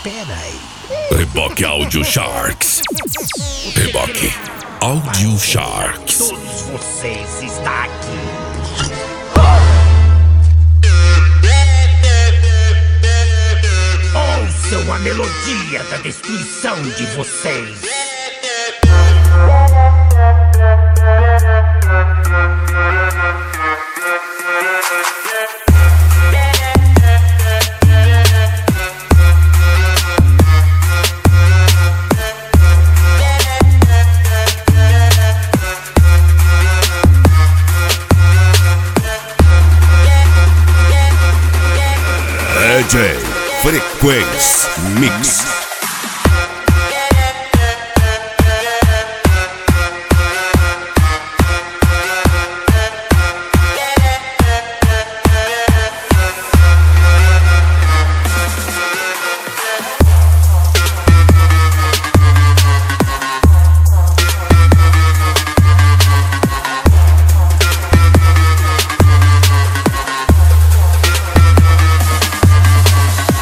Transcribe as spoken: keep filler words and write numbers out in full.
Pera aí. Reboque Audio Sharks. Reboque Audio Sharks. Todos vocês está aqui. Ouçam a melodia da destruição de vocês. D J Frequência Mix.